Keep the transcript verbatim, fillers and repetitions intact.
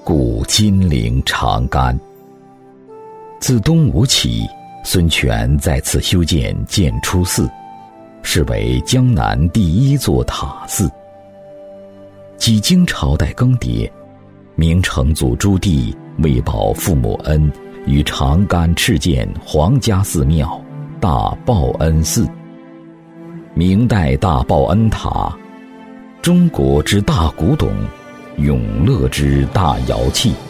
故金陵长干。自东吴起，孙权在此修建建初寺，是为江南第一座塔寺。几经朝代更迭，明成祖朱棣为报父母恩，于长干敕建皇家寺庙大报恩寺。明代大报恩塔，中国之大古董，永乐之大窑器。